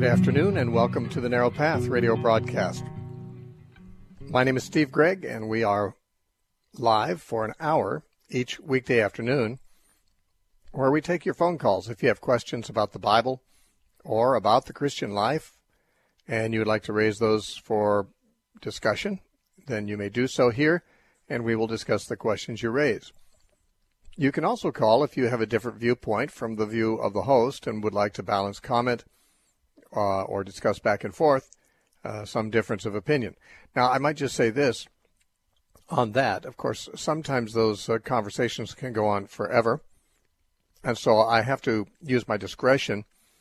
afternoon and welcome to the Narrow Path radio broadcast. My name is Steve Gregg and we are live for an hour each weekday afternoon where we take your phone calls. If you have questions about the Bible or about the Christian life and you would like to raise those for discussion, then you may do so here and we will discuss the questions you raise. You can also call if you have a different viewpoint from the view of the host and would like to balance comment or discuss back and forth some difference of opinion. Now, I might just say this on that. Of course, sometimes those conversations can go on forever, and so I have to use my discretion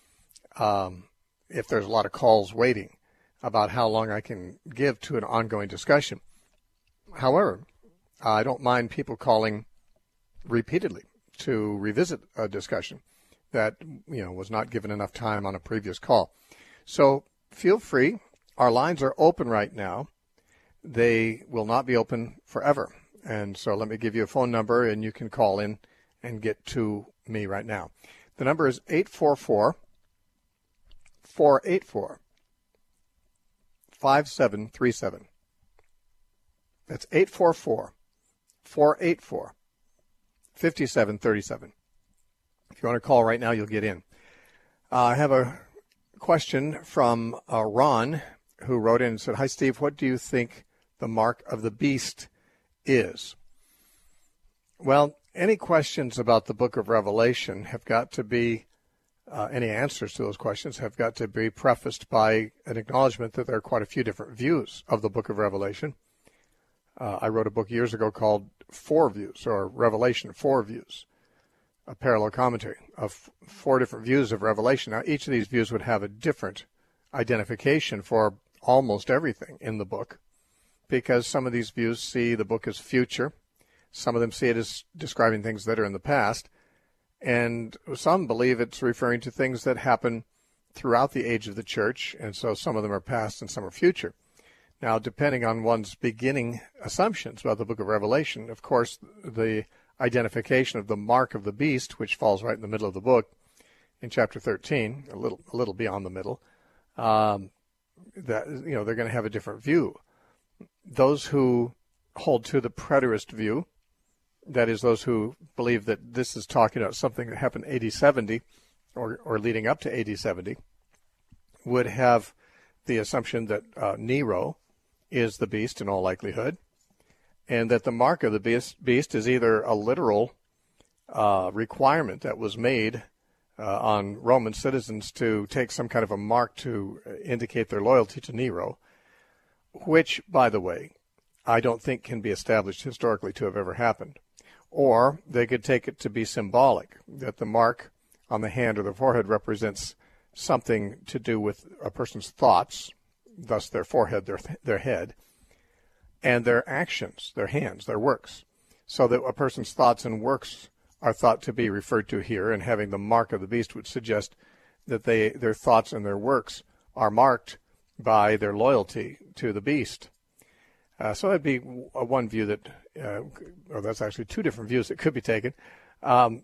if there's a lot of calls waiting about how long I can give to an ongoing discussion. However, I don't mind people calling repeatedly to revisit a discussion that was not given enough time on a previous call. So feel free. Our lines are open right now. They will not be open forever. And so let me give you a phone number and you can call in and get to me right now. The number is 844-484-5737. That's 844-484-5737. If you want to call right now, you'll get in. I have a question from Ron, who wrote in and said, "Hi, Steve, what do you think the mark of the beast is?" Well, any questions about the book of Revelation have got to be, any answers to those questions have got to be prefaced by an acknowledgement that there are quite a few different views of the book of Revelation. I wrote a book years ago called Four Views, or Revelation, Four Views, a parallel commentary of four different views of Revelation. Now, each of these views would have a different identification for almost everything in the book, because some of these views see the book as future, some of them see it as describing things that are in the past, and some believe it's referring to things that happen throughout the age of the church, and so some of them are past and some are future. Now, depending on one's beginning assumptions about the book of Revelation, of course, the identification of the mark of the beast, which falls right in the middle of the book, in chapter 13, a little beyond the middle, that they're going to have a different view. Those who hold to the preterist view, that is, those who believe that this is talking about something that happened AD 70 or leading up to AD 70, would have the assumption that Nero is the beast in all likelihood, and that the mark of the beast is either a literal requirement that was made on Roman citizens to take some kind of a mark to indicate their loyalty to Nero, which, by the way, I don't think can be established historically to have ever happened. Or they could take it to be symbolic, that the mark on the hand or the forehead represents something to do with a person's thoughts, thus their forehead, their head, and their actions, their hands, their works, so that a person's thoughts and works are thought to be referred to here, and having the mark of the beast would suggest that their thoughts and their works are marked by their loyalty to the beast. So that'd be one view that, or that's actually two different views that could be taken. The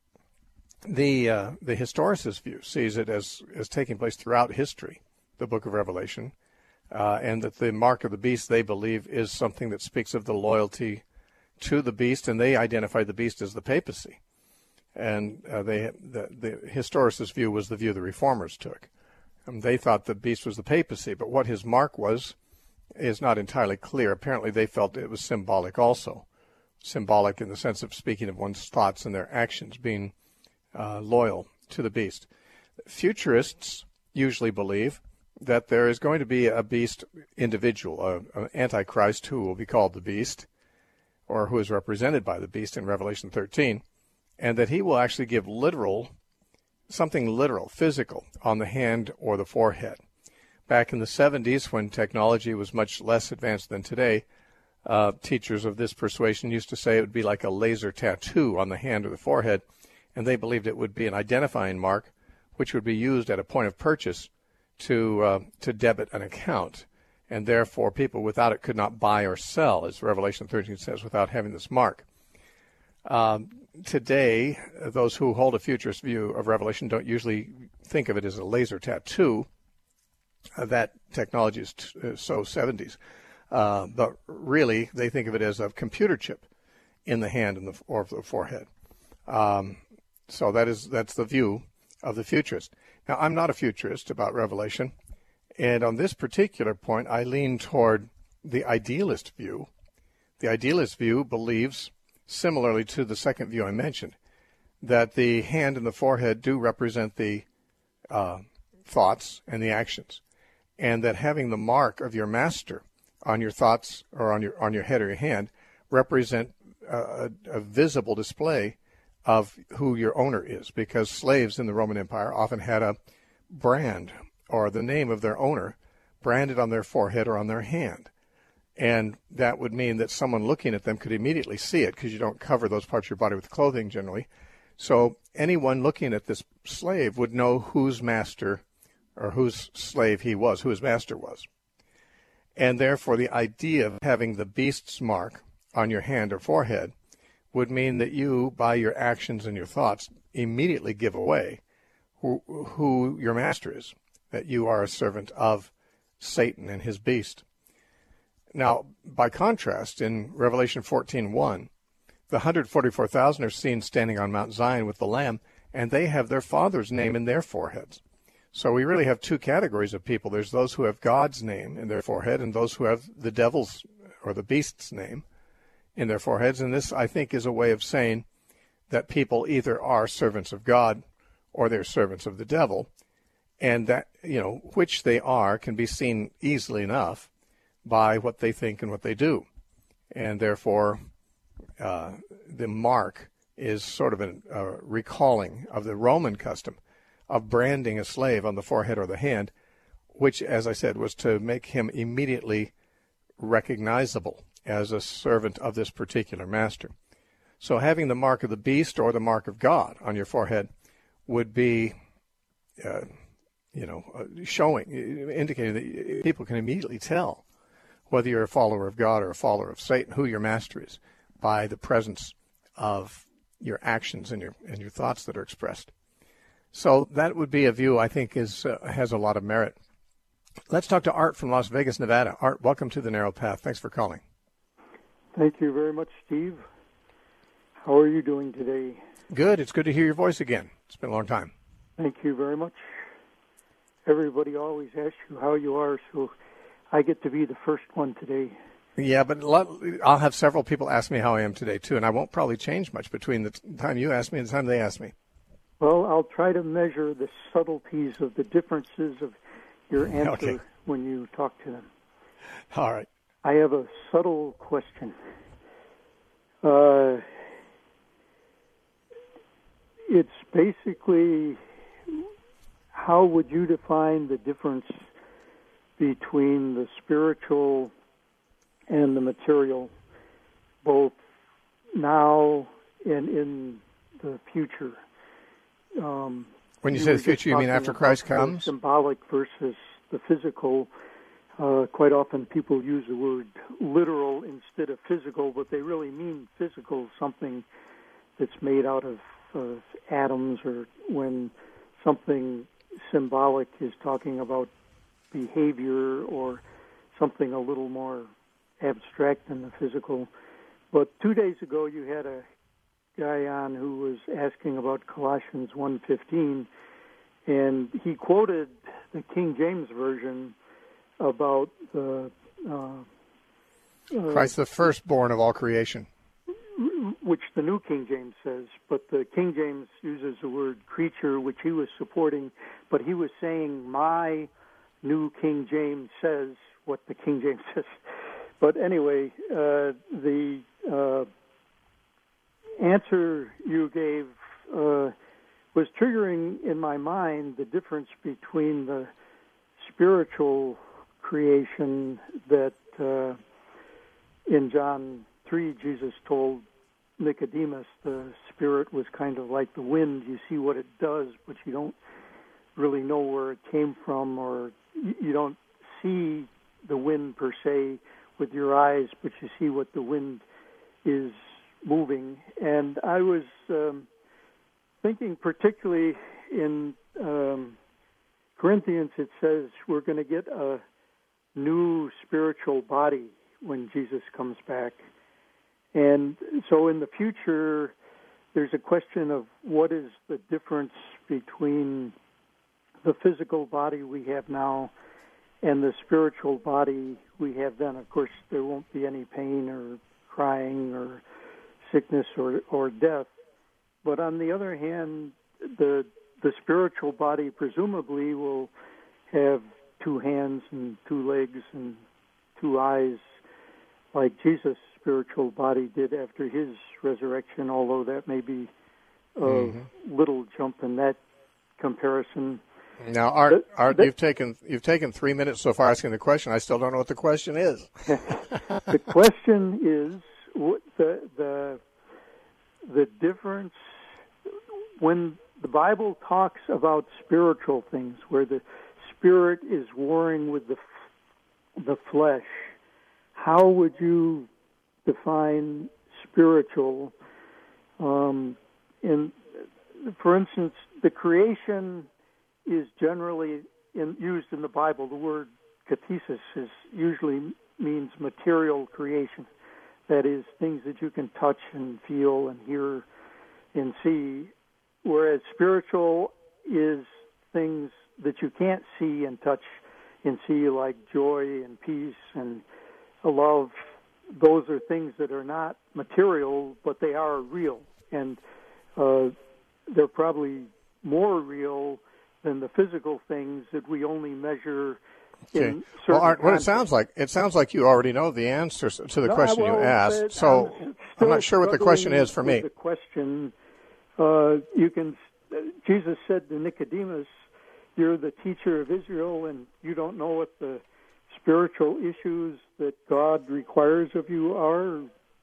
historicist view sees it as taking place throughout history, the book of Revelation, and that the mark of the beast, they believe, is something that speaks of the loyalty to the beast, and they identify the beast as the papacy. And the historicist view was the view the reformers took. They thought the beast was the papacy, but what his mark was is not entirely clear. Apparently they felt it was symbolic also. Symbolic in the sense of speaking of one's thoughts and their actions being loyal to the beast. Futurists usually believe that there is going to be a beast individual, an antichrist who will be called the beast, or who is represented by the beast in Revelation 13, and that he will actually give something literal, physical, on the hand or the forehead. Back in the 70s, when technology was much less advanced than today, teachers of this persuasion used to say it would be like a laser tattoo on the hand or the forehead, and they believed it would be an identifying mark which would be used at a point of purchase to debit an account, and therefore people without it could not buy or sell, as Revelation 13 says, without having this mark. Today, those who hold a futurist view of Revelation don't usually think of it as a laser tattoo, that technology is so 70s. But really, they think of it as a computer chip in the hand and or the forehead. So that's the view of the futurist. Now, I'm not a futurist about Revelation, and on this particular point, I lean toward the idealist view. The idealist view believes, similarly to the second view I mentioned, that the hand and the forehead do represent the thoughts and the actions, and that having the mark of your master on your thoughts or on your head or your hand represent a visible display of who your owner is, because slaves in the Roman Empire often had a brand or the name of their owner branded on their forehead or on their hand. And that would mean that someone looking at them could immediately see it, because you don't cover those parts of your body with clothing generally. So anyone looking at this slave would know whose master or whose slave he was, who his master was. And therefore the idea of having the beast's mark on your hand or forehead would mean that you, by your actions and your thoughts, immediately give away who your master is, that you are a servant of Satan and his beast. Now, by contrast, in Revelation 14:1, the 144,000 are seen standing on Mount Zion with the Lamb, and they have their Father's name in their foreheads. So we really have two categories of people. There's those who have God's name in their forehead and those who have the devil's or the beast's name in their foreheads. And this, I think, is a way of saying that people either are servants of God or they're servants of the devil. And that, which they are can be seen easily enough by what they think and what they do. And therefore, the mark is sort of a recalling of the Roman custom of branding a slave on the forehead or the hand, which, as I said, was to make him immediately recognizable as a servant of this particular master. So having the mark of the beast or the mark of God on your forehead would be, indicating that people can immediately tell whether you're a follower of God or a follower of Satan, who your master is, by the presence of your actions and your thoughts that are expressed. So that would be a view I think has a lot of merit. Let's talk to Art from Las Vegas, Nevada. Art, welcome to The Narrow Path. Thanks for calling. Thank you very much, Steve. How are you doing today? Good. It's good to hear your voice again. It's been a long time. Thank you very much. Everybody always asks you how you are, so I get to be the first one today. Yeah, but I'll have several people ask me how I am today, too, and I won't probably change much between the time you ask me and the time they ask me. Well, I'll try to measure the subtleties of the differences of your answer when you talk to them. All right. I have a subtle question. It's basically, how would you define the difference between the spiritual and the material, both now and in the future? When you say the future, you mean after Christ comes? Symbolic versus the physical. Quite often people use the word literal instead of physical, but they really mean physical, something that's made out of atoms, or when something symbolic is talking about behavior or something a little more abstract than the physical. But 2 days ago you had a guy on who was asking about Colossians 1:15, and he quoted the King James Version about the Christ the firstborn of all creation, which the New King James says, but the King James uses the word creature, which he was supporting, but he was saying my New King James says what the King James says. But anyway, the answer you gave was triggering in my mind the difference between the spiritual creation that in John 3 Jesus told Nicodemus the spirit was kind of like the wind. You see what it does, but you don't really know where it came from, or you don't see the wind per se with your eyes, but you see what the wind is moving. And I was thinking particularly in Corinthians, it says we're going to get a new spiritual body when Jesus comes back. And so in the future, there's a question of what is the difference between the physical body we have now and the spiritual body we have then. Of course, there won't be any pain or crying or sickness or death. But on the other hand, the spiritual body presumably will have 2 hands and 2 legs and 2 eyes like Jesus' spiritual body did after his resurrection, although that may be a little jump in that comparison. Now, Art, you've taken 3 minutes so far asking the question. I still don't know what the question is. The question is the difference when the Bible talks about spiritual things, where the spirit is warring with the flesh. How would you define spiritual? For instance, the creation is generally used in the Bible. The word kathesis usually means material creation. That is, things that you can touch and feel and hear and see, whereas spiritual is things that you can't see and touch and see, like joy and peace and love. Those are things that are not material, but they are real. And they're probably more real than the physical things that we only measure in certain Art, what it sounds like you already know the answer to the question you asked. So I'm not sure what the question is for me. The question, Jesus said to Nicodemus, "You're the teacher of Israel, and you don't know what the spiritual issues that God requires of you are."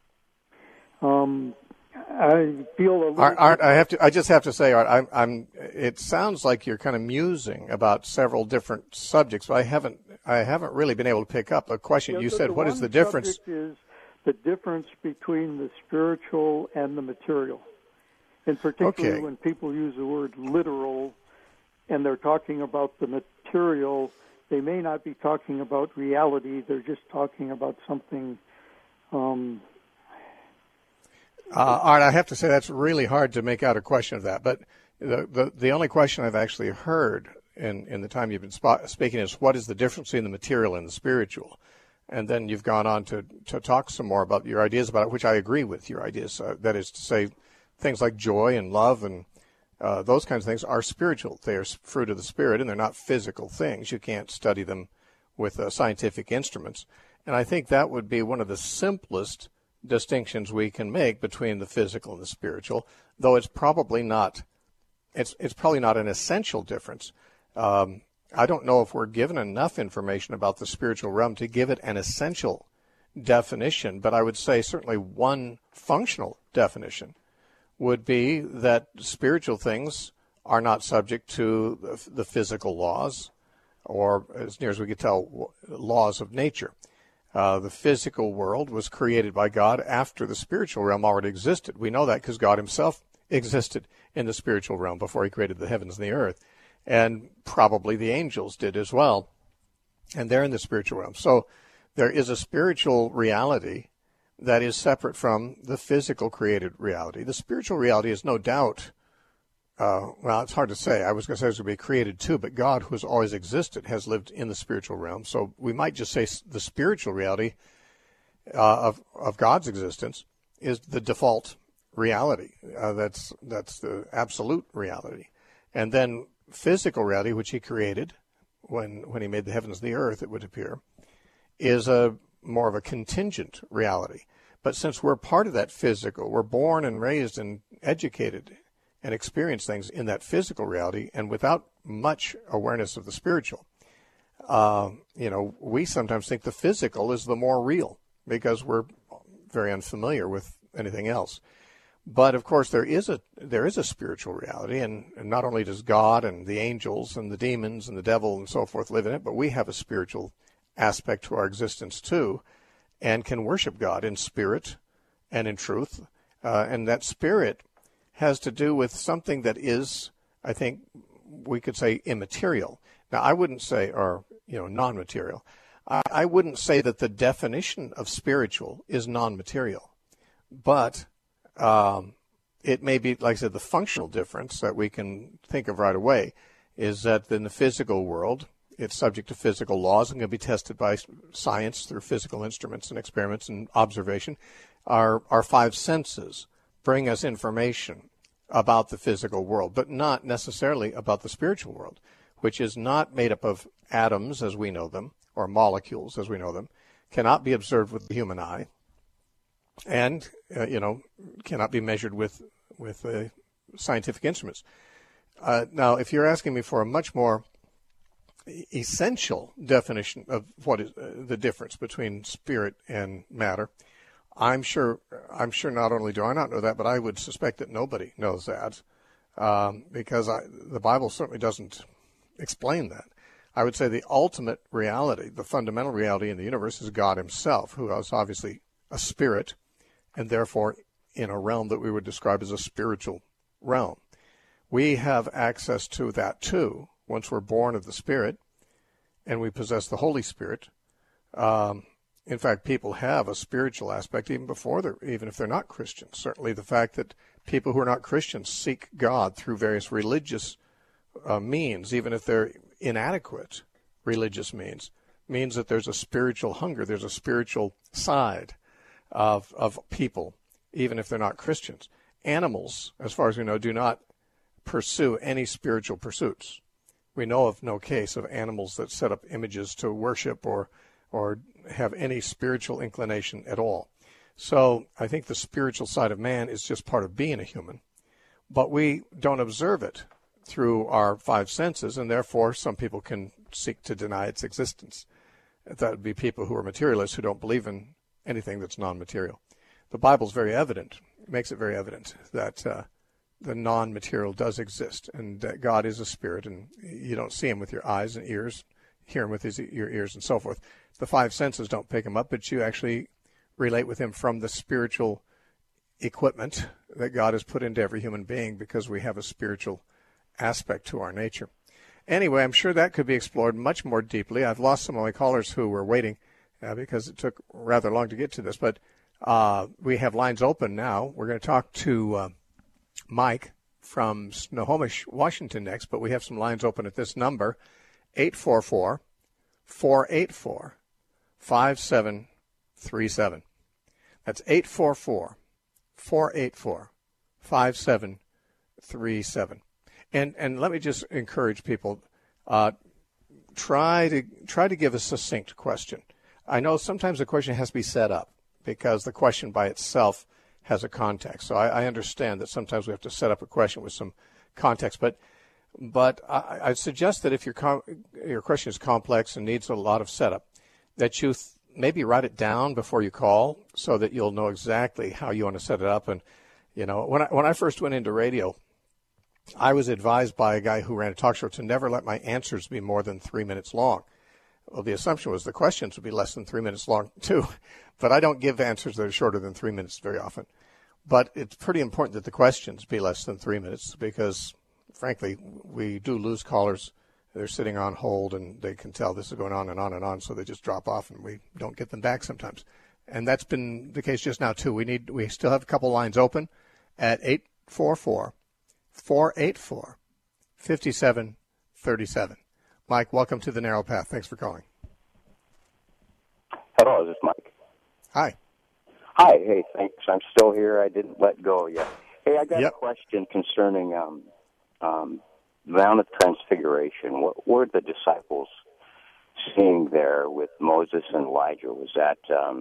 I feel a little. Art, I just have to say, Art, it sounds like you're kind of musing about several different subjects, but I haven't really been able to pick up a question. You said, "What is the difference?" Is the difference between the spiritual and the material, and particularly when people use the word literal, and they're talking about the material, they may not be talking about reality. They're just talking about something. Art, I have to say that's really hard to make out a question of that. But the only question I've actually heard in the time you've been speaking is, what is the difference between the material and the spiritual? And then you've gone on to talk some more about your ideas about it, which I agree with your ideas. That is to say, things like joy and love and those kinds of things are spiritual. They are fruit of the Spirit, and they're not physical things. You can't study them with scientific instruments. And I think that would be one of the simplest distinctions we can make between the physical and the spiritual, though it's probably not an essential difference. I don't know if we're given enough information about the spiritual realm to give it an essential definition, but I would say certainly one functional definition would be that spiritual things are not subject to the physical laws, or as near as we could tell, laws of nature. The physical world was created by God after the spiritual realm already existed. We know that because God himself existed in the spiritual realm before he created the heavens and the earth. And probably the angels did as well. And they're in the spiritual realm. So there is a spiritual reality that is separate from the physical created reality. The spiritual reality is no doubt, well, it's hard to say. I was going to say it's going to be created too, but God, who has always existed, has lived in the spiritual realm. So we might just say the spiritual reality of God's existence is the default reality. That's the absolute reality. And then physical reality, which he created when he made the heavens and the earth, it would appear, is more of a contingent reality. But since we're part of that physical, we're born and raised and educated and experience things in that physical reality, and without much awareness of the spiritual, we sometimes think the physical is the more real because we're very unfamiliar with anything else. But of course, there is a spiritual reality, and not only does God and the angels and the demons and the devil and so forth live in it, but we have a spiritual aspect to our existence too, and can worship God in spirit and in truth. And that spirit has to do with something that is, I think we could say, immaterial. Now, I wouldn't say, or, non-material. I wouldn't say that the definition of spiritual is non-material, but it may be, like I said, the functional difference that we can think of right away is that in the physical world, it's subject to physical laws and can be tested by science through physical instruments and experiments and observation. Our five senses bring us information about the physical world, but not necessarily about the spiritual world, which is not made up of atoms as we know them, or molecules as we know them, cannot be observed with the human eye, and, cannot be measured with scientific instruments. Now, if you're asking me for a much more essential definition of what is the difference between spirit and matter, I'm sure not only do I not know that, but I would suspect that nobody knows that, because the Bible certainly doesn't explain that. I would say the ultimate reality, the fundamental reality in the universe is God himself, who is obviously a spirit, and therefore in a realm that we would describe as a spiritual realm. We have access to that too, once we're born of the Spirit, and we possess the Holy Spirit. In fact, people have a spiritual aspect even if they're not Christians. Certainly the fact that people who are not Christians seek God through various religious means, even if they're inadequate religious means that there's a spiritual hunger, there's a spiritual side of people, even if they're not Christians. Animals, as far as we know, do not pursue any spiritual pursuits. We know of no case of animals that set up images to worship or have any spiritual inclination at all. So I think the spiritual side of man is just part of being a human, but we don't observe it through our five senses, and therefore some people can seek to deny its existence. That would be people who are materialists who don't believe in anything that's non-material. The Bible's very evident, makes it very evident that the non-material does exist, and that God is a spirit, and you don't see him with your eyes and ears, hear him with your ears and so forth. The five senses don't pick him up, but you actually relate with him from the spiritual equipment that God has put into every human being, because we have a spiritual aspect to our nature. Anyway, I'm sure that could be explored much more deeply. I've lost some of my callers who were waiting because it took rather long to get to this, but we have lines open now. We're going to talk to Mike from Snohomish, Washington next, but we have some lines open at this number, 844-484-5737. That's 844-484-5737. And let me just encourage people, try to give a succinct question. I know sometimes the question has to be set up because the question by itself has a context. So I understand that sometimes we have to set up a question with some context. But I suggest that if your question is complex and needs a lot of setup, that you maybe write it down before you call so that you'll know exactly how you want to set it up. And, when I first went into radio, I was advised by a guy who ran a talk show to never let my answers be more than 3 minutes long. Well, the assumption was the questions would be less than 3 minutes long, too. But I don't give answers that are shorter than 3 minutes very often. But it's pretty important that the questions be less than 3 minutes because, frankly, we do lose callers. They're sitting on hold, and they can tell this is going on and on and on, so they just drop off, and we don't get them back sometimes. And that's been the case just now, too. We still have a couple lines open at 844-484-5737. Mike, welcome to The Narrow Path. Thanks for calling. Hello, this is Mike. Hi. Hi, hey, thanks. I'm still here. I didn't let go yet. Hey, I got a question concerning the Mount of Transfiguration. What were the disciples seeing there with Moses and Elijah? Was that,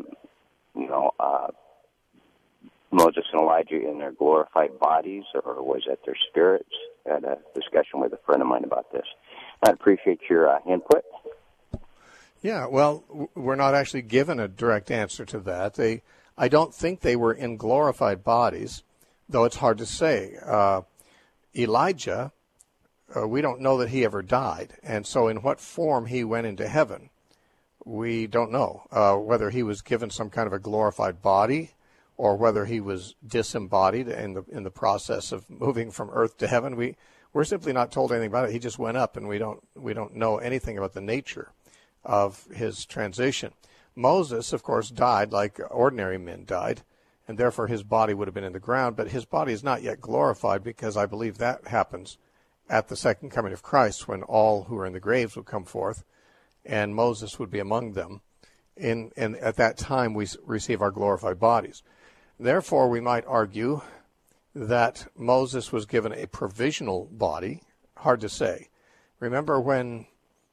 Moses and Elijah in their glorified bodies, or was that their spirits? I had a discussion with a friend of mine about this. I'd appreciate your input. Yeah, well, we're not actually given a direct answer to that. I don't think they were in glorified bodies, though it's hard to say. Elijah, we don't know that he ever died, and so in what form he went into heaven, we don't know. Whether he was given some kind of a glorified body or whether he was disembodied in the process of moving from earth to heaven. We're simply not told anything about it. He just went up, and we don't know anything about the nature of his transition. Moses, of course, died like ordinary men died, and therefore his body would have been in the ground, but his body is not yet glorified, because I believe that happens at the second coming of Christ, when all who are in the graves would come forth, and Moses would be among them. And at that time we receive our glorified bodies. Therefore, we might argue that Moses was given a provisional body. Hard to say. Remember when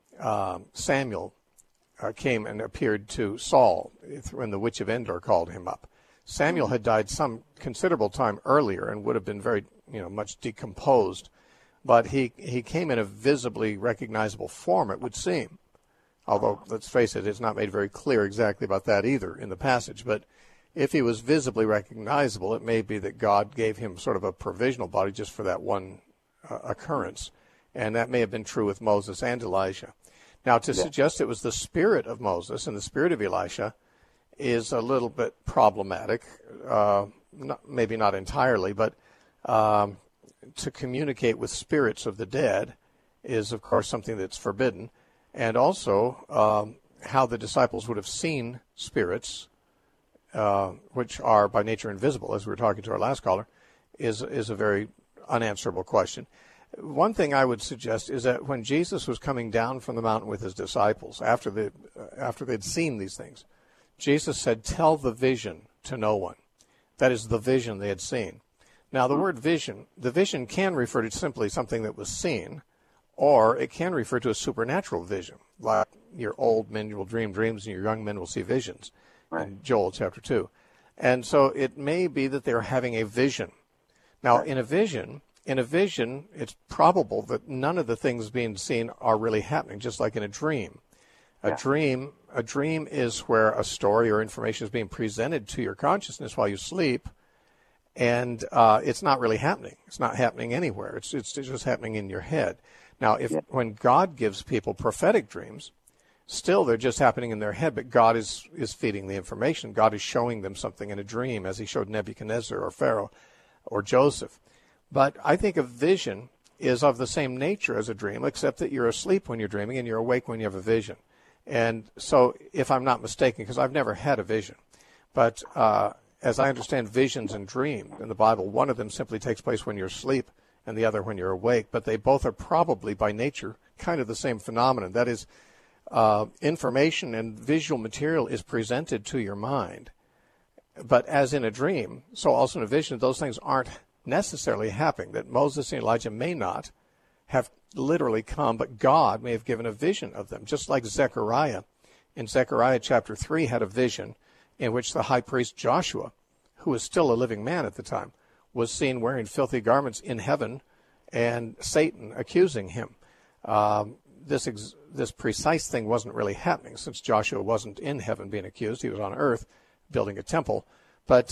Samuel came and appeared to Saul when the witch of Endor called him up. Samuel had died some considerable time earlier and would have been very, much decomposed, but he came in a visibly recognizable form, it would seem. Although, let's face it, it's not made very clear exactly about that either in the passage. But if he was visibly recognizable, it may be that God gave him sort of a provisional body just for that one occurrence. And that may have been true with Moses and Elijah. Now, to suggest it was the spirit of Moses and the spirit of Elisha is a little bit problematic. Maybe not entirely, but to communicate with spirits of the dead is, of course, something that's forbidden. And also how the disciples would have seen spirits, which are by nature invisible, as we were talking to our last caller, is a very unanswerable question. One thing I would suggest is that when Jesus was coming down from the mountain with his disciples, after they'd seen these things, Jesus said, "Tell the vision to no one." That is the vision they had seen. Now, the word vision, the vision can refer to simply something that was seen, or it can refer to a supernatural vision, like your old men will dream dreams and your young men will see visions, right, in Joel chapter 2. And so it may be that they're having a vision. Now, right, in a vision, it's probable that none of the things being seen are really happening, just like in a dream. A dream is where a story or information is being presented to your consciousness while you sleep, and it's not really happening. It's not happening anywhere. It's just happening in your head. Now, when God gives people prophetic dreams, still they're just happening in their head, but God is feeding the information. God is showing them something in a dream, as he showed Nebuchadnezzar or Pharaoh or Joseph. But I think a vision is of the same nature as a dream, except that you're asleep when you're dreaming and you're awake when you have a vision. And so, if I'm not mistaken, because I've never had a vision, but as I understand visions and dreams in the Bible, one of them simply takes place when you're asleep and the other when you're awake, but they both are probably by nature kind of the same phenomenon. That is, information and visual material is presented to your mind. But as in a dream, so also in a vision, those things aren't necessarily happening, that Moses and Elijah may not have literally come, but God may have given a vision of them, just like Zechariah. In Zechariah chapter 3 had a vision in which the high priest Joshua, who was still a living man at the time, was seen wearing filthy garments in heaven and Satan accusing him. This precise thing wasn't really happening, since Joshua wasn't in heaven being accused. He was on earth building a temple. But,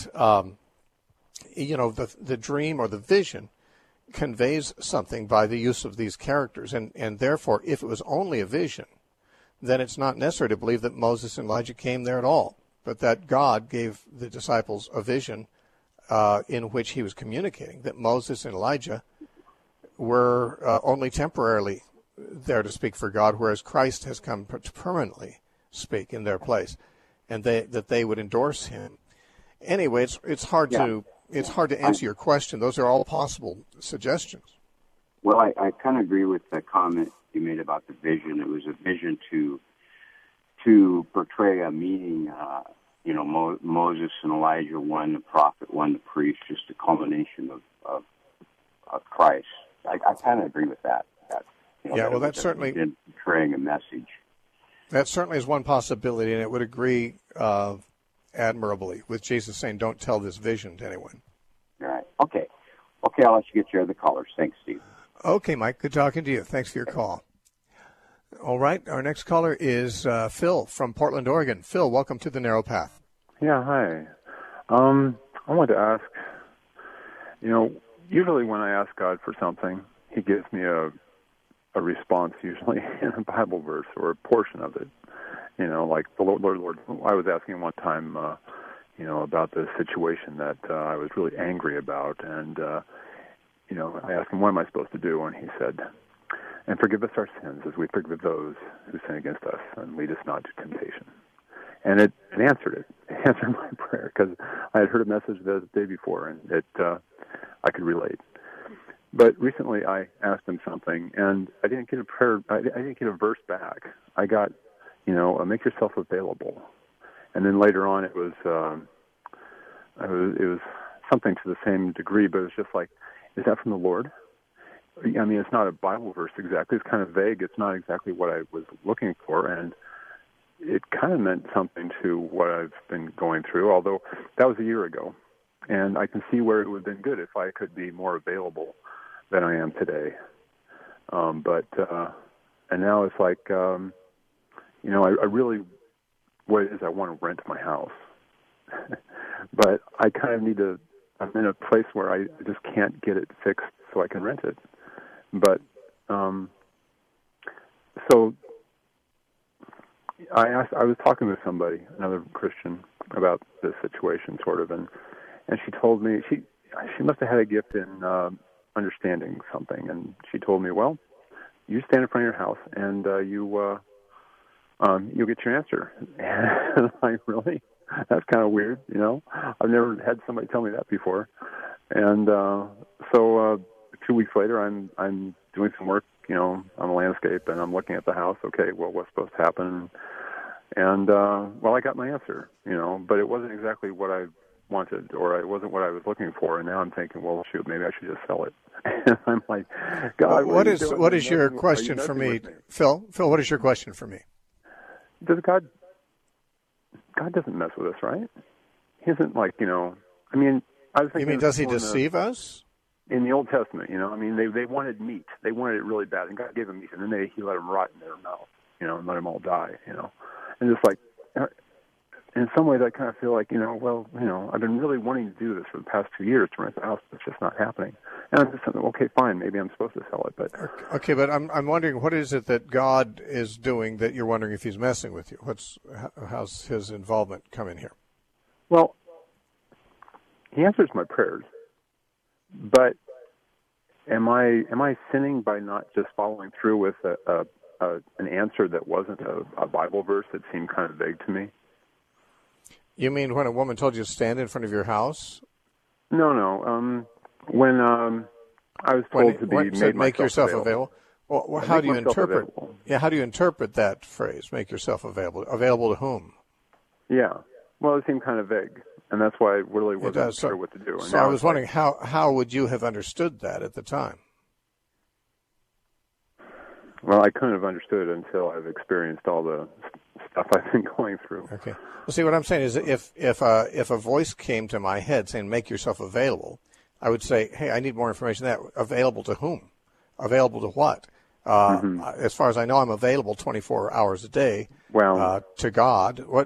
the dream or the vision conveys something by the use of these characters. And therefore, if it was only a vision, then it's not necessary to believe that Moses and Elijah came there at all, but that God gave the disciples a vision in which he was communicating that Moses and Elijah were only temporarily there to speak for God, whereas Christ has come to permanently speak in their place, and that they would endorse him. Anyway, it's hard to answer your question. Those are all possible suggestions. Well, I kind of agree with the comment you made about the vision. It was a vision to portray a meaning. Moses and Elijah, one the prophet, one the priest, just a culmination of Christ. I kind of agree with that. That's certainly portraying a message. That certainly is one possibility, and it would agree admirably with Jesus saying, "Don't tell this vision to anyone." All right. Okay, I'll let you get your other callers. Thanks, Steve. Okay, Mike. Good talking to you. Thanks for your call. All right. Our next caller is Phil from Portland, Oregon. Phil, welcome to The Narrow Path. Yeah, hi. I wanted to ask, usually when I ask God for something, he gives me a response, usually in a Bible verse or a portion of it. Like the Lord. I was asking one time, about the situation that I was really angry about. And, I asked him, what am I supposed to do? And he said, and forgive us our sins as we forgive those who sin against us, and lead us not to temptation. And it answered it. It answered my prayer, because I had heard a message the day before, and I could relate. But recently I asked him something, and I didn't get a prayer. I didn't get a verse back. I got, make yourself available. And then later on, it was something to the same degree, but it was just like, is that from the Lord? I mean, it's not a Bible verse exactly. It's kind of vague. It's not exactly what I was looking for, and it kind of meant something to what I've been going through, although that was a year ago. And I can see where it would have been good if I could be more available than I am today. And now it's like, I really, what it is, I want to rent my house. But I kind of need to, I'm in a place where I just can't get it fixed so I can rent it. But, so I was talking with somebody, another Christian, about this situation, sort of, and she told me, she must have had a gift in understanding something, and she told me, well, you stand in front of your house, and you'll get your answer. And I'm like, really? That's kind of weird, I've never had somebody tell me that before. And so 2 weeks later, I'm doing some work, on the landscape, and I'm looking at the house. Okay, well, what's supposed to happen? And I got my answer, but it wasn't exactly what I wanted, or it wasn't what I was looking for. And now I'm thinking, well, shoot, maybe I should just sell it. And I'm like, God, what is your question for me, Phil? Phil, what is your question for me? Does God doesn't mess with us, right? He isn't like, I was thinking. You mean, does he deceive us? In the Old Testament, they wanted meat. They wanted it really bad, and God gave them meat, and then he let them rot in their mouth, and let them all die, And just like, in some ways I kind of feel like, I've been really wanting to do this for the past 2 years to rent the house, but it's just not happening. And I'm just thinking, okay, fine, maybe I'm supposed to sell it, but. Okay, but I'm wondering, what is it that God is doing that you're wondering if he's messing with you? How's his involvement come in here? Well, he answers my prayers, but am I sinning by not just following through with an answer that wasn't a Bible verse that seemed kind of vague to me? You mean when a woman told you to stand in front of your house? No. When I was told to make yourself available. Well, how do you interpret? Yeah, how do you interpret that phrase? Make yourself available. Available to whom? Yeah. Well, it seemed kind of vague, and that's why I really wasn't sure what to do. So I was wondering, how would you have understood that at the time? Well, I couldn't have understood it until I've experienced all the stuff I've been going through. Okay. Well, see, what I'm saying is, if a voice came to my head saying, make yourself available, I would say, hey, I need more information than that. Available to whom? Available to what? As far as I know, I'm available 24 hours a day to God. It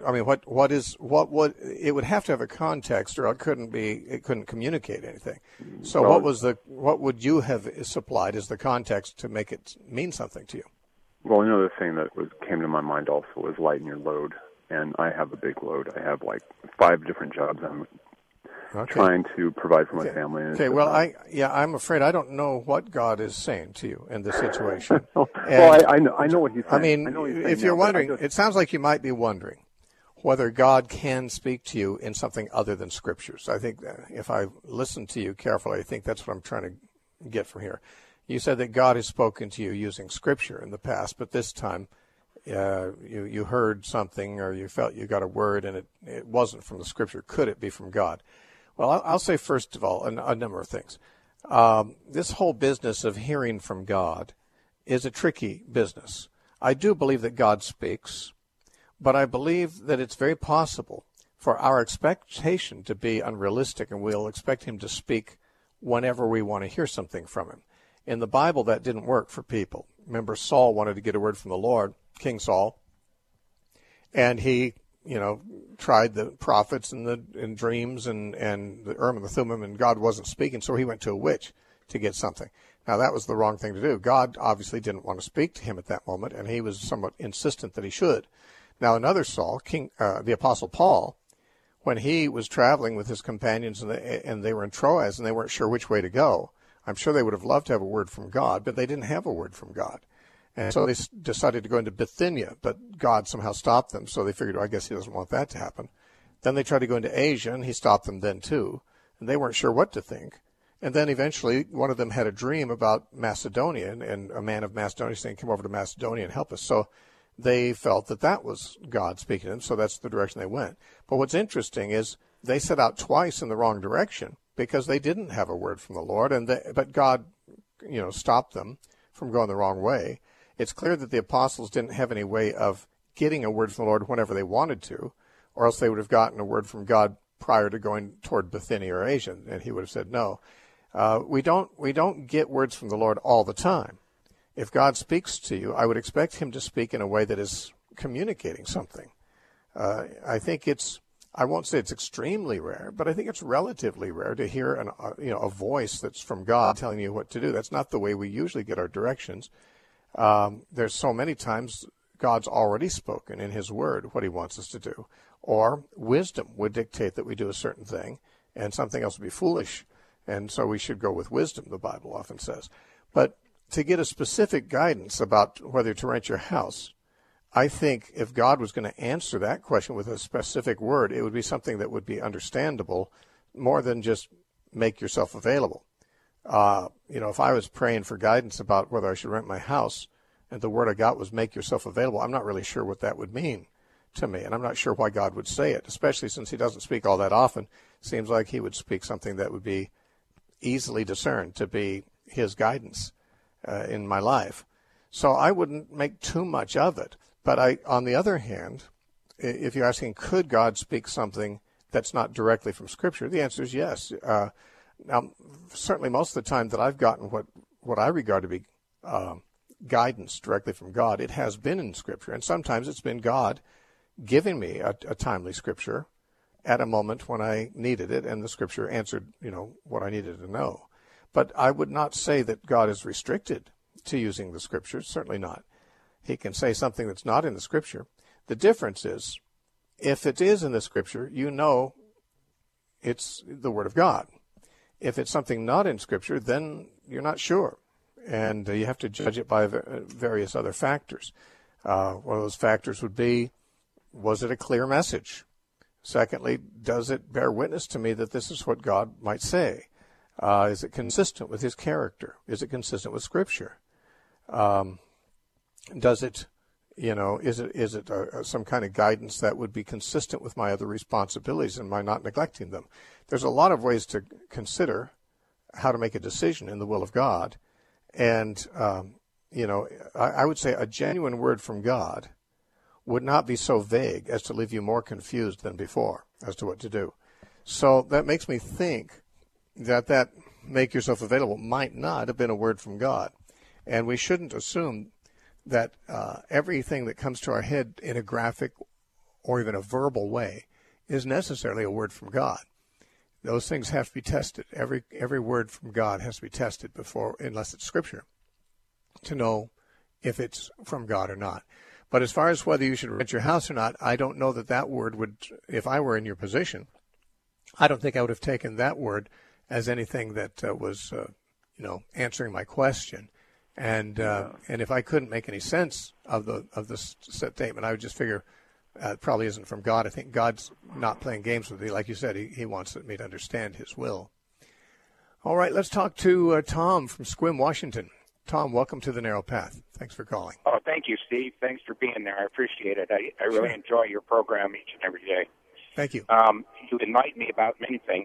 would have to have a context, or it couldn't communicate anything. So what would you have supplied as the context to make it mean something to you? Well, another thing that came to my mind also was lighten your load. And I have a big load. I have like 5 different jobs I'm trying to provide for my family. Okay, well, I'm afraid I don't know what God is saying to you in this situation. I know what he's saying. I mean, if you're wondering, it sounds like you might be wondering whether God can speak to you in something other than Scriptures. I think if I listen to you carefully, I think that's what I'm trying to get from here. You said that God has spoken to you using Scripture in the past, but this time you heard something, or you felt you got a word and it wasn't from the Scripture. Could it be from God? Well, I'll say first of all a number of things. This whole business of hearing from God is a tricky business. I do believe that God speaks, but I believe that it's very possible for our expectation to be unrealistic, and we'll expect him to speak whenever we want to hear something from him. In the Bible, that didn't work for people. Remember, Saul wanted to get a word from the Lord, King Saul, and he, tried the prophets and dreams and the Urim and the Thummim, and God wasn't speaking, so he went to a witch to get something. Now, that was the wrong thing to do. God obviously didn't want to speak to him at that moment, and he was somewhat insistent that he should. Now, another Saul, the Apostle Paul, when he was traveling with his companions and they were in Troas and they weren't sure which way to go. I'm sure they would have loved to have a word from God, but they didn't have a word from God. And so they decided to go into Bithynia, but God somehow stopped them. So they figured, I guess he doesn't want that to happen. Then they tried to go into Asia, and he stopped them then too. And they weren't sure what to think. And then eventually one of them had a dream about Macedonia, and a man of Macedonia saying, come over to Macedonia and help us. So they felt that that was God speaking to them, so that's the direction they went. But what's interesting is they set out twice in the wrong direction because they didn't have a word from the Lord, but God, stopped them from going the wrong way. It's clear that the apostles didn't have any way of getting a word from the Lord whenever they wanted to, or else they would have gotten a word from God prior to going toward Bithynia or Asia, and he would have said no. We don't get words from the Lord all the time. If God speaks to you, I would expect him to speak in a way that is communicating something. I think I won't say it's extremely rare, but I think it's relatively rare to hear a voice that's from God telling you what to do. That's not the way we usually get our directions. There's so many times God's already spoken in his word what he wants us to do. Or wisdom would dictate that we do a certain thing, and something else would be foolish. And so we should go with wisdom, the Bible often says. But to get a specific guidance about whether to rent your house, I think if God was going to answer that question with a specific word, it would be something that would be understandable more than just make yourself available. If I was praying for guidance about whether I should rent my house and the word I got was make yourself available, I'm not really sure what that would mean to me. And I'm not sure why God would say it, especially since he doesn't speak all that often. Seems like he would speak something that would be easily discerned to be his guidance in my life. So I wouldn't make too much of it. But on the other hand, if you're asking, could God speak something that's not directly from Scripture, the answer is yes. Now, certainly most of the time that I've gotten what I regard to be guidance directly from God, it has been in Scripture. And sometimes it's been God giving me a timely Scripture at a moment when I needed it, and the Scripture answered, what I needed to know. But I would not say that God is restricted to using the Scriptures, certainly not. He can say something that's not in the Scripture. The difference is, if it is in the Scripture, it's the Word of God. If it's something not in Scripture, then you're not sure. And you have to judge it by various other factors. One of those factors would be, was it a clear message? Secondly, does it bear witness to me that this is what God might say? Is it consistent with his character? Is it consistent with Scripture? Does it, is it some kind of guidance that would be consistent with my other responsibilities and my not neglecting them? There's a lot of ways to consider how to make a decision in the will of God. And, I would say a genuine word from God would not be so vague as to leave you more confused than before as to what to do. So that makes me think that make yourself available might not have been a word from God. And we shouldn't assume that everything that comes to our head in a graphic or even a verbal way is necessarily a word from God. Those things have to be tested. Every word from God has to be tested before, unless it's Scripture, to know if it's from God or not. But as far as whether you should rent your house or not, I don't know that word would, if I were in your position, I don't think I would have taken that word as anything that was, answering my question. And if I couldn't make any sense of the statement, I would just figure it probably isn't from God. I think God's not playing games with me. Like you said, he wants me to understand his will. All right, let's talk to Tom from Sequim, Washington. Tom, welcome to The Narrow Path. Thanks for calling. Oh, thank you, Steve. Thanks for being there. I appreciate it. I really enjoy your program each and every day. Thank you. You enlighten me about many things.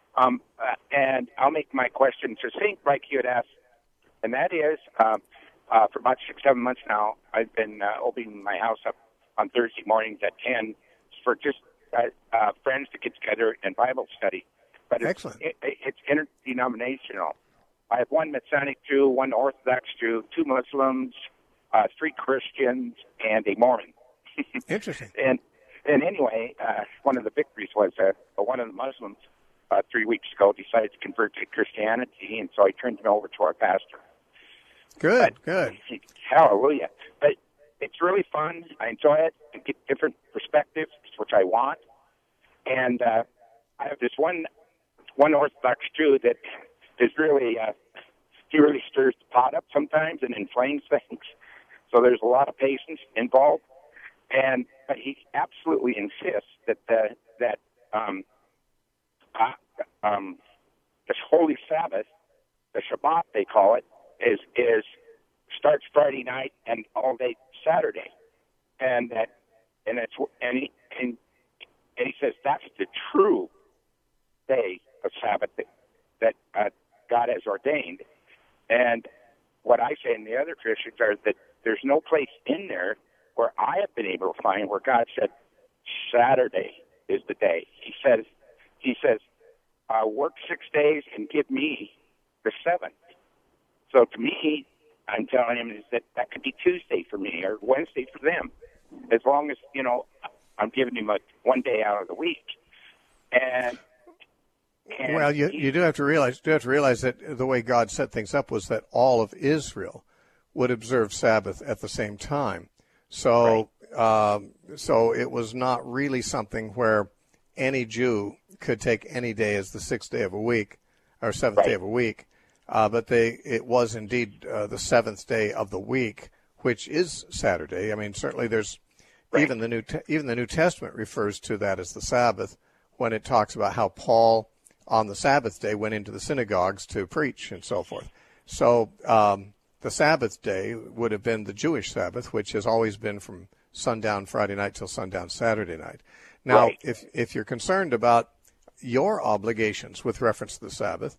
And I'll make my question succinct like you had asked. And that is, for about 6-7 months now, I've been opening my house up on Thursday mornings at 10 for just friends to get together and Bible study. But excellent. It's interdenominational. I have one Masonic Jew, one Orthodox Jew, 2 Muslims, 3 Christians, and a Mormon. Interesting. And anyway, one of the victories was one of the Muslims 3 weeks ago decided to convert to Christianity, and so I turned him over to our pastor. Good. Hallelujah. But it's really fun. I enjoy it. I get different perspectives, which I want. And I have this one Orthodox Jew that is really he really stirs the pot up sometimes and inflames things. So there's a lot of patience involved, but he absolutely insists that this Holy Sabbath, the Shabbat they call it, is starts Friday night and all day Saturday, and he says that's the true day of Sabbath that God has ordained. And what I say and the other Christians are that there's no place in there where I have been able to find where God said Saturday is the day. He says, work 6 days and give me the seventh. So to me, I'm telling him is that could be Tuesday for me or Wednesday for them, as long as I'm giving him one day out of the week. And well, you do have to realize that the way God set things up was that all of Israel would observe Sabbath at the same time. So, so it was not really something where any Jew could take any day as the sixth day of a week or seventh day of a week, but it was indeed the seventh day of the week, which is Saturday. I mean, certainly there's even the New Testament refers to that as the Sabbath when it talks about how Paul on the Sabbath day went into the synagogues to preach and so forth. So the Sabbath day would have been the Jewish Sabbath, which has always been from sundown Friday night till sundown Saturday night. Now, if you're concerned about your obligations with reference to the Sabbath,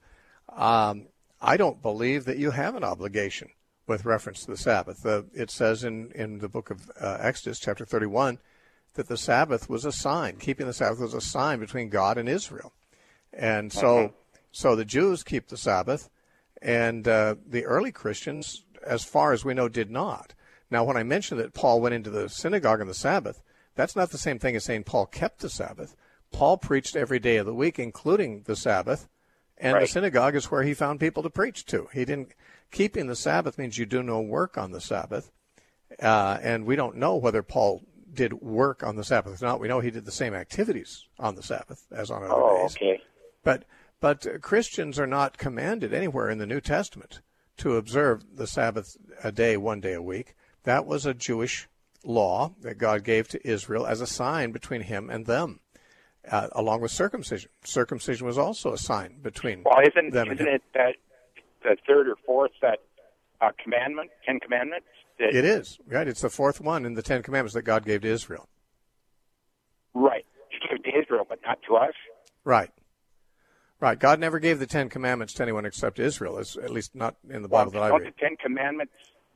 I don't believe that you have an obligation with reference to the Sabbath. It says in the book of Exodus, chapter 31, that the Sabbath was a sign. Keeping the Sabbath was a sign between God and Israel. And so the Jews keep the Sabbath, and the early Christians, as far as we know, did not. Now, when I mentioned that Paul went into the synagogue on the Sabbath, that's not the same thing as saying Paul kept the Sabbath. Paul preached every day of the week, including the Sabbath, and the synagogue is where he found people to preach to. He didn't. Keeping the Sabbath means you do no work on the Sabbath, and we don't know whether Paul did work on the Sabbath or not. We know he did the same activities on the Sabbath as on other days. Okay. But Christians are not commanded anywhere in the New Testament to observe the Sabbath a day, 1 day a week. That was a Jewish law that God gave to Israel as a sign between him and them, along with circumcision. Circumcision was also a sign between them and him. Isn't it the third or fourth commandment, 10 Commandments? It is, right. It's the fourth one in the 10 Commandments that God gave to Israel. Right. He gave it to Israel, but not to us? Right. Right. God never gave the 10 Commandments to anyone except Israel, at least not in the Bible that I read. Don't the 10 Commandments,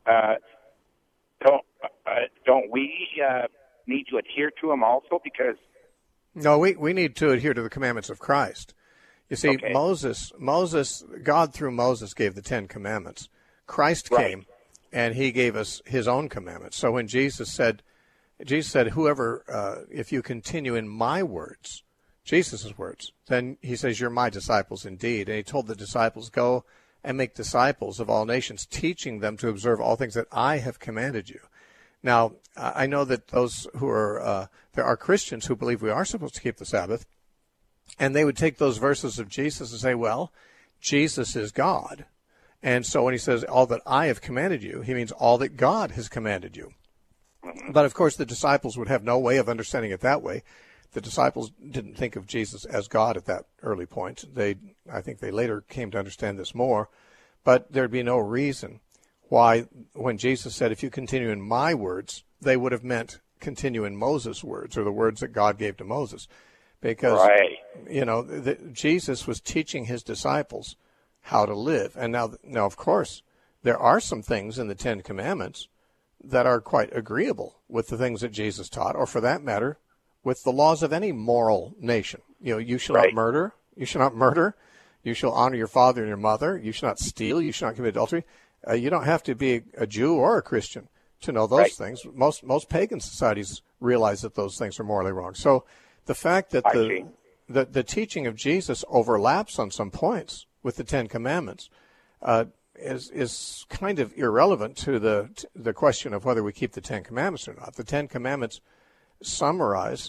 don't we need to adhere to them also? Because no, we need to adhere to the commandments of Christ. You see, Moses, God through Moses gave the 10 Commandments. Christ came, and he gave us his own commandments. So when Jesus said, whoever, if you continue in my words, Jesus' words, then he says, you're my disciples indeed. And he told the disciples, go and make disciples of all nations, teaching them to observe all things that I have commanded you. Now, I know that those who are, there are Christians who believe we are supposed to keep the Sabbath, and they would take those verses of Jesus and say, well, Jesus is God. And so when he says, all that I have commanded you, he means all that God has commanded you. But, of course, the disciples would have no way of understanding it that way. The disciples didn't think of Jesus as God at that early point. I think they later came to understand this more. But there'd be no reason why, when Jesus said, if you continue in my words, they would have meant continue in Moses' words, or the words that God gave to Moses. Because, Jesus was teaching his disciples how to live. And now, of course, there are some things in the 10 Commandments that are quite agreeable with the things that Jesus taught, or for that matter, with the laws of any moral nation. You shall not murder. You shall not murder. You shall honor your father and your mother. You shall not steal. You shall not commit adultery. You don't have to be a Jew or a Christian to know those things. Most pagan societies realize that those things are morally wrong. So the fact that the teaching of Jesus overlaps on some points with the 10 Commandments is kind of irrelevant to the question of whether we keep the 10 Commandments or not. The 10 Commandments summarize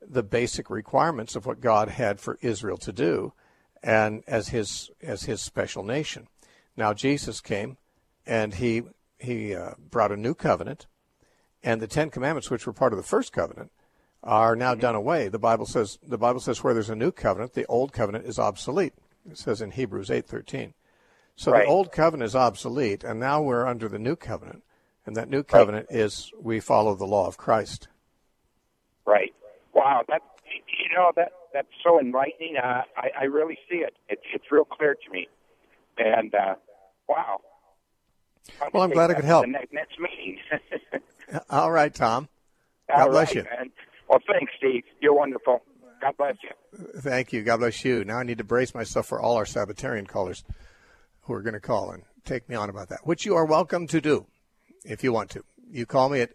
the basic requirements of what God had for Israel to do, and as his special nation. Now Jesus came, and he brought a new covenant, and the Ten Commandments, which were part of the first covenant, are now done away. The Bible says where there's a new covenant, the old covenant is obsolete. It says in Hebrews 8:13. So the old covenant is obsolete, and now we're under the new covenant, and that new covenant is we follow the law of Christ. Right. Wow. That's so enlightening. I really see it. It's real clear to me. And wow. Well, I'm glad I could help. The next meeting. All right, Tom. God bless you. Man. Well, thanks, Steve. You're wonderful. God bless you. Thank you. God bless you. Now I need to brace myself for all our Sabbatarian callers who are going to call and take me on about that, which you are welcome to do if you want to. You call me at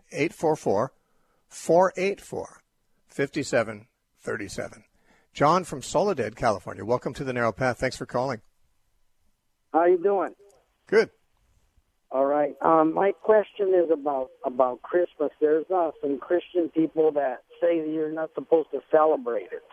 844-484-5737. John from Soledad, California. Welcome to the Narrow Path. Thanks for calling. How you doing? Good. All right. My question is about Christmas. There's some Christian people that say that you're not supposed to celebrate it.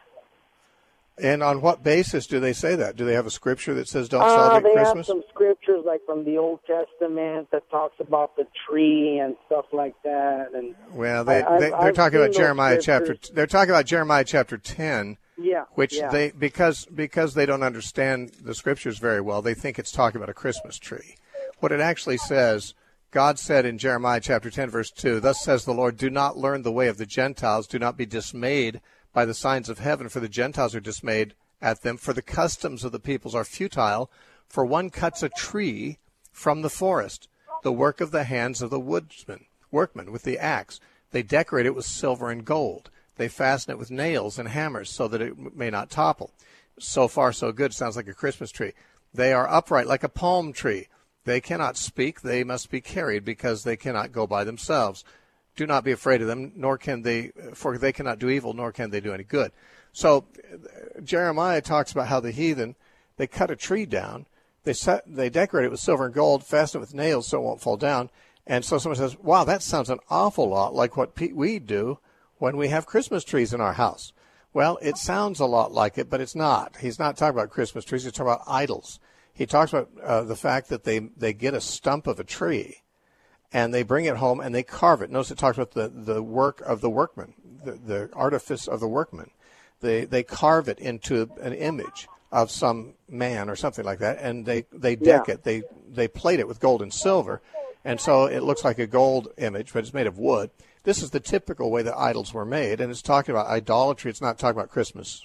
And on what basis do they say that? Do they have a scripture that says don't celebrate Christmas? They have some scriptures like from the Old Testament that talks about the tree and stuff like that. And well, they're talking about Jeremiah chapter. They're talking about Jeremiah chapter 10. Yeah. They because they don't understand the scriptures very well, they think it's talking about a Christmas tree. What it actually says, God said in Jeremiah chapter 10, verse 2, "Thus says the Lord, do not learn the way of the Gentiles, do not be dismayed by the signs of heaven, for the Gentiles are dismayed at them, for the customs of the peoples are futile, for one cuts a tree from the forest, the work of the hands of the workmen with the axe. They decorate it with silver and gold. They fasten it with nails and hammers so that it may not topple." So far, so good. Sounds like a Christmas tree. "They are upright like a palm tree. They cannot speak, they must be carried, because they cannot go by themselves. Do not be afraid of them, nor can they, for they cannot do evil, nor can they do any good." So Jeremiah talks about how the heathen, they cut a tree down, they decorate it with silver and gold, fasten it with nails so it won't fall down. And so someone says, wow, that sounds an awful lot like what we do when we have Christmas trees in our house. Well, it sounds a lot like it, but it's not. He's not talking about Christmas trees, he's talking about idols. He talks about the fact that they get a stump of a tree and they bring it home and they carve it. Notice it talks about the work of the workman, the artifice of the workman. They carve it into an image of some man or something like that, and they deck it. They plate it with gold and silver, and so it looks like a gold image, but it's made of wood. This is the typical way that idols were made, and it's talking about idolatry. It's not talking about Christmas.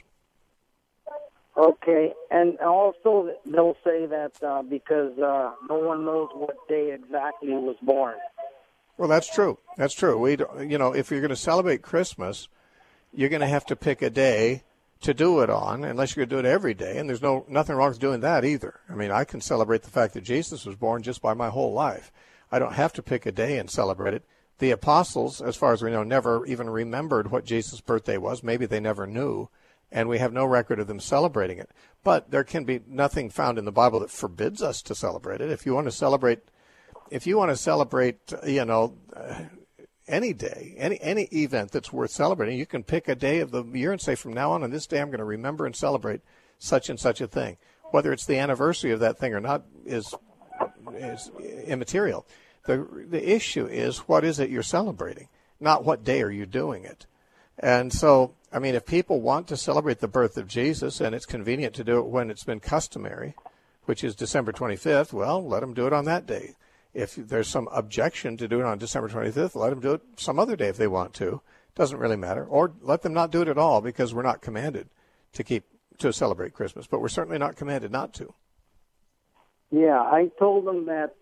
Okay, and also they'll say that because no one knows what day exactly he was born. Well, that's true. That's true. If you're going to celebrate Christmas, you're going to have to pick a day to do it on, unless you're going to do it every day, and there's nothing wrong with doing that either. I mean, I can celebrate the fact that Jesus was born just by my whole life. I don't have to pick a day and celebrate it. The apostles, as far as we know, never even remembered what Jesus' birthday was. Maybe they never knew. And we have no record of them celebrating it. But there can be nothing found in the Bible that forbids us to celebrate it. If you want to celebrate, any day, any event that's worth celebrating, you can pick a day of the year and say, from now on this day, I'm going to remember and celebrate such and such a thing. Whether it's the anniversary of that thing or not is immaterial. The issue is, what is it you're celebrating, not what day are you doing it. And so, I mean, if people want to celebrate the birth of Jesus and it's convenient to do it when it's been customary, which is December 25th, well, let them do it on that day. If there's some objection to doing it on December 25th, let them do it some other day if they want to. Doesn't really matter. Or let them not do it at all, because we're not commanded to celebrate Christmas, but we're certainly not commanded not to. Yeah, I told them that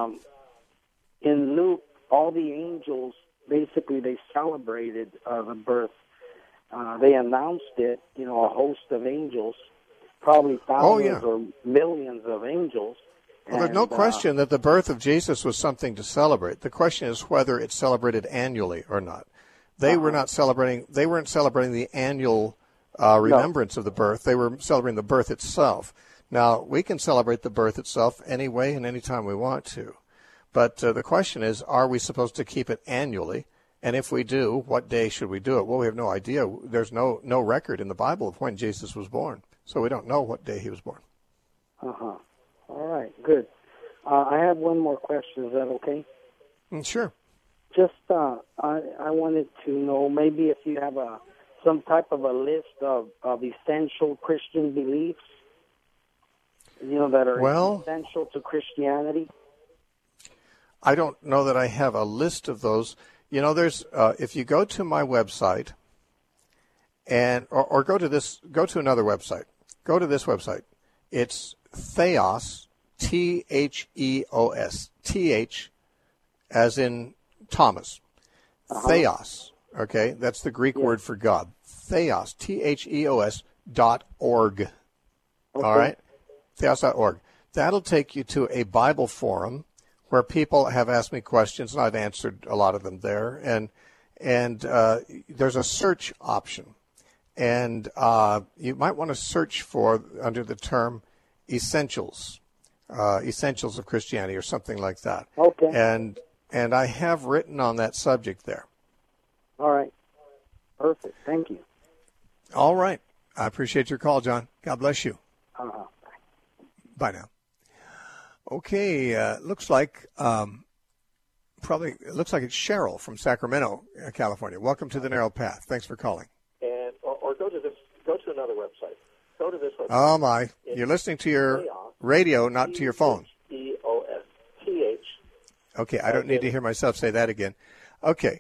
in Luke, all the angels, basically, they celebrated the birth. They announced it, a host of angels, probably thousands or millions of angels. Well, there's no question that the birth of Jesus was something to celebrate. The question is whether it's celebrated annually or not. They weren't celebrating the annual remembrance of the birth. They were celebrating the birth itself. Now, we can celebrate the birth itself any way and any time we want to. But the question is, are we supposed to keep it annually? And if we do, what day should we do it? Well, we have no idea. There's no record in the Bible of when Jesus was born, so we don't know what day he was born. Uh-huh. All right, good. I have one more question. Is that okay? Sure. Just, I wanted to know maybe if you have some type of a list of essential Christian beliefs, that are essential to Christianity. I don't know that I have a list of those. There's if you go to my website or go to another website. Go to this website. It's Theos, Theos, Th as in Thomas. Uh-huh. Theos, okay? That's the Greek word for God. Theos, Theos.org. Okay. All right? Theos.org. That'll take you to a Bible forum where people have asked me questions, and I've answered a lot of them there. And there's a search option. And you might want to search for, under the term, essentials of Christianity or something like that. Okay. And I have written on that subject there. All right. Perfect. Thank you. All right. I appreciate your call, John. God bless you. Bye now. Okay. Looks like it's Cheryl from Sacramento, California. Welcome to the Narrow Path. Thanks for calling. And or go to another website. Go to this website. Oh my! You're listening to your radio, not to your phone. Theosth. Okay, I don't need to hear myself say that again. Okay,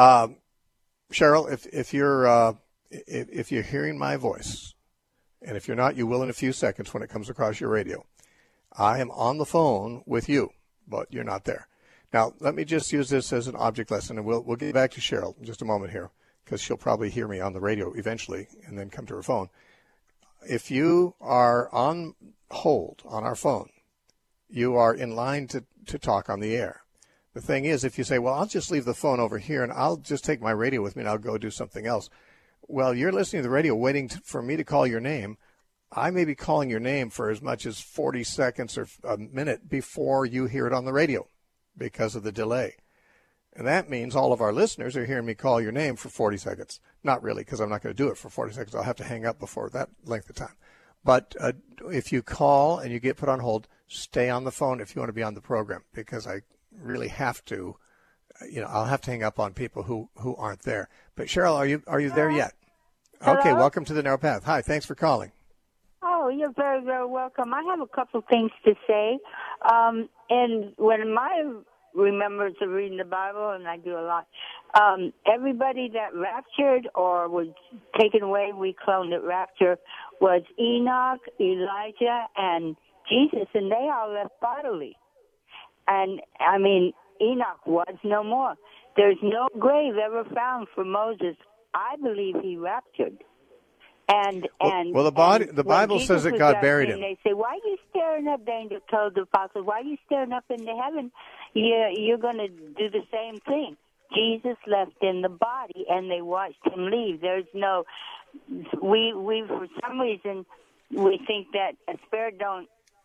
Cheryl, if you're hearing my voice, and if you're not, you will in a few seconds when it comes across your radio. I am on the phone with you, but you're not there. Now, let me just use this as an object lesson, and we'll get back to Cheryl in just a moment here, because she'll probably hear me on the radio eventually and then come to her phone. If you are on hold on our phone, you are in line to talk on the air. The thing is, if you say, well, I'll just leave the phone over here and I'll just take my radio with me and I'll go do something else. Well, you're listening to the radio waiting for me to call your name. I may be calling your name for as much as 40 seconds or a minute before you hear it on the radio because of the delay. And that means all of our listeners are hearing me call your name for 40 seconds. Not really, because I'm not going to do it for 40 seconds. I'll have to hang up before that length of time. But if you call and you get put on hold, stay on the phone if you want to be on the program, because I really have to, I'll have to hang up on people who aren't there. But Cheryl, are you there yet? Hello? Okay, welcome to the Narrow Path. Hi, thanks for calling. Oh, you're very, very welcome. I have a couple things to say. And when I remember to reading the Bible, and I do a lot, everybody that raptured or was taken away, we cloned it rapture, was Enoch, Elijah, and Jesus, and they all left bodily. And, Enoch was no more. There's no grave ever found for Moses. I believe he raptured. And the Bible says that God buried him. They say, why are you staring up? The angel told the apostles, why are you staring up into heaven? You're going to do the same thing. Jesus left in the body, and they watched him leave. There's no, we for some reason, we think that a spirit don't,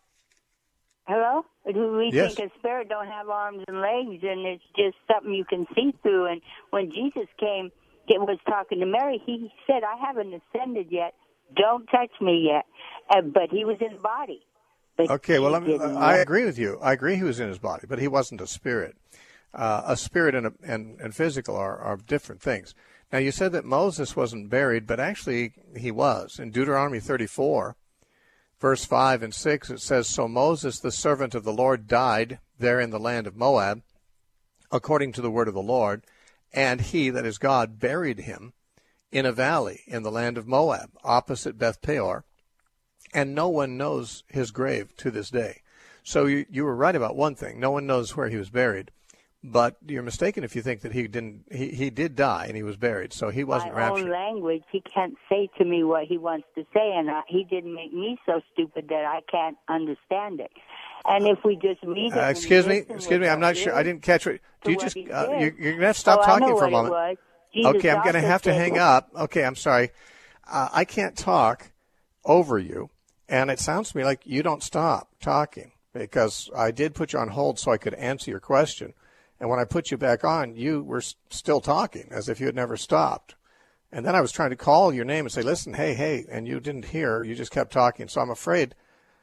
hello? Yes. Think a spirit don't have arms and legs, and it's just something you can see through. And when Jesus came, it was talking to Mary, he said, I haven't ascended yet. Don't touch me yet. But he was in body. Okay, well, I agree with you. I agree he was in his body, but he wasn't a spirit. A spirit and physical are different things. Now, you said that Moses wasn't buried, but actually he was. In Deuteronomy 34, verse 5 and 6, it says, So Moses, the servant of the Lord, died there in the land of Moab, according to the word of the Lord, and he, that is God, buried him in a valley in the land of Moab, opposite Beth Peor, and no one knows his grave to this day. So you were right about one thing. No one knows where he was buried. But you're mistaken if you think that he didn't. He did die and he was buried, so he wasn't raptured. My own language, he can't say to me what he wants to say, and he didn't make me so stupid that I can't understand it. And if we just read it, excuse me, I'm not sure. I didn't catch what. Do you just? You're gonna have to stop talking for a moment. Okay, I'm gonna have to hang up. Okay, I'm sorry. I can't talk over you, and it sounds to me like you don't stop talking because I did put you on hold so I could answer your question. And when I put you back on, you were still talking as if you had never stopped. And then I was trying to call your name and say, listen, hey, and you didn't hear. You just kept talking. So I'm afraid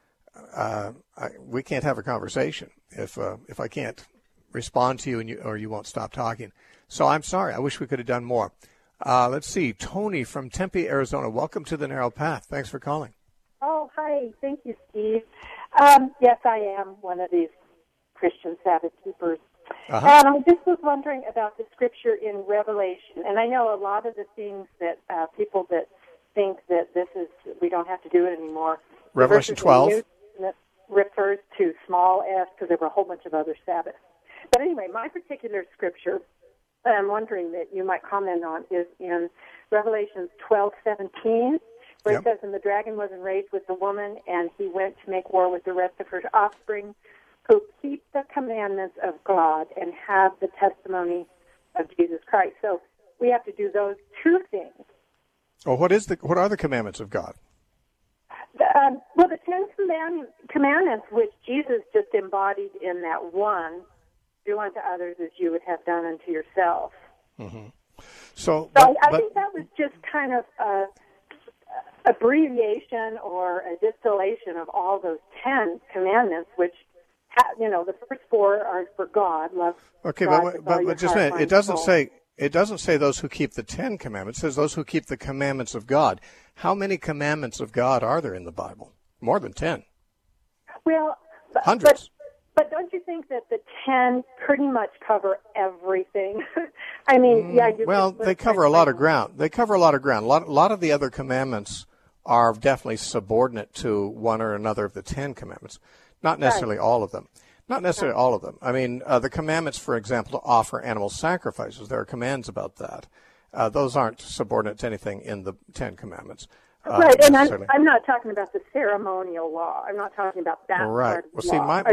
we can't have a conversation if I can't respond to you or you won't stop talking. So I'm sorry. I wish we could have done more. Let's see. Tony from Tempe, Arizona. Welcome to the Narrow Path. Thanks for calling. Oh, hi. Thank you, Steve. Yes, I am one of these Christian Sabbath keepers. Uh-huh. And I just was wondering about the scripture in Revelation. And I know a lot of the things that people that think that we don't have to do it anymore. Revelation 12. Refers to small s because there were a whole bunch of other Sabbaths. But anyway, my particular scripture that I'm wondering that you might comment on is in Revelation 12:17, where it says, "And the dragon was enraged with the woman, and he went to make war with the rest of her offspring, who keep the commandments of God and have the testimony of Jesus Christ." So we have to do those two things. Oh, what are the commandments of God? Well, the Ten Commandments, which Jesus just embodied in that one, do unto others as you would have done unto yourself. Mm-hmm. I think that was just kind of a abbreviation or a distillation of all those 10 commandments, which, the first 4 are for God. Love. Okay, God but just a minute. It doesn't say those who keep the 10 commandments. It says those who keep the commandments of God. How many commandments of God are there in the Bible? More than 10. Well, hundreds. But don't you think that the 10 pretty much cover everything? I mean, they cover a lot of ground. They cover a lot of ground. A lot of the other commandments are definitely subordinate to one or another of the 10 commandments. Not necessarily all of them. Not necessarily all of them. I mean, the commandments, for example, to offer animal sacrifices, there are commands about that. Those aren't subordinate to anything in the 10 commandments. Right, and I'm not talking about the ceremonial law. I'm not talking about that part of the law.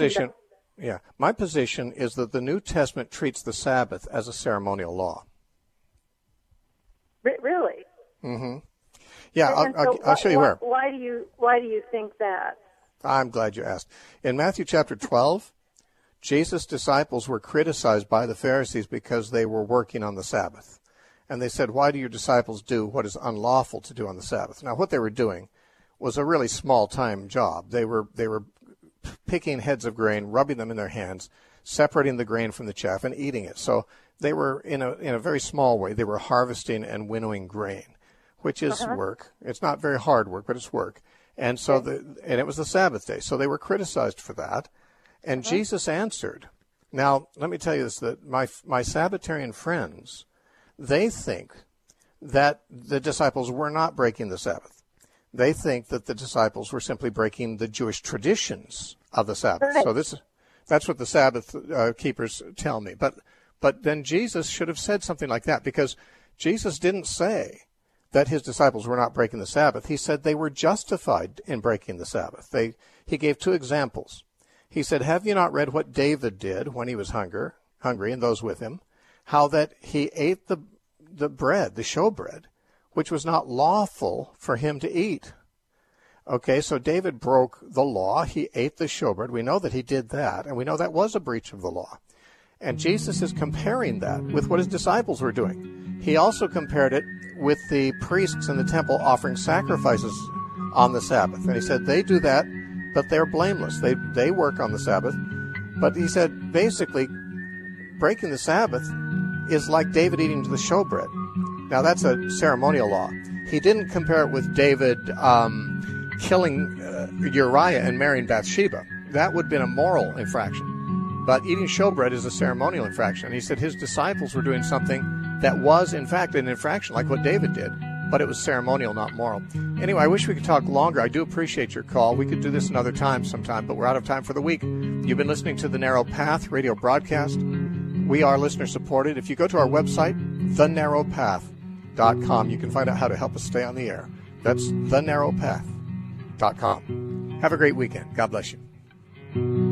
My position is that the New Testament treats the Sabbath as a ceremonial law. Really? Mm-hmm. Yeah, I'll show you where. Why do you think that? I'm glad you asked. In Matthew chapter 12, Jesus' disciples were criticized by the Pharisees because they were working on the Sabbath. And they said, "Why do your disciples do what is unlawful to do on the Sabbath?" Now, what they were doing was a really small-time job. They were picking heads of grain, rubbing them in their hands, separating the grain from the chaff, and eating it. So they were, in a very small way, they were harvesting and winnowing grain, which is work. It's not very hard work, but it's work. And so, and it was the Sabbath day. So they were criticized for that. And Jesus answered. Now, let me tell you this, that my Sabbatarian friends, they think that the disciples were not breaking the Sabbath. They think that the disciples were simply breaking the Jewish traditions of the Sabbath. Right. So that's what the Sabbath keepers tell me. But then Jesus should have said something like that, because Jesus didn't say that his disciples were not breaking the Sabbath. He said they were justified in breaking the Sabbath. He gave 2 examples. He said, "Have you not read what David did when he was hungry, and those with him? How that he ate the bread, the showbread, which was not lawful for him to eat." Okay, so David broke the law. He ate the showbread. We know that he did that, and we know that was a breach of the law. And Jesus is comparing that with what his disciples were doing. He also compared it with the priests in the temple offering sacrifices on the Sabbath. And he said they do that, but they're blameless. They work on the Sabbath. But he said basically breaking the Sabbath is like David eating the showbread. Now, that's a ceremonial law. He didn't compare it with David killing Uriah and marrying Bathsheba. That would have been a moral infraction. But eating showbread is a ceremonial infraction. He said his disciples were doing something that was, in fact, an infraction, like what David did. But it was ceremonial, not moral. Anyway, I wish we could talk longer. I do appreciate your call. We could do this another time sometime, but we're out of time for the week. You've been listening to the Narrow Path radio broadcast. We are listener-supported. If you go to our website, thenarrowpath.com, you can find out how to help us stay on the air. That's thenarrowpath.com. Have a great weekend. God bless you.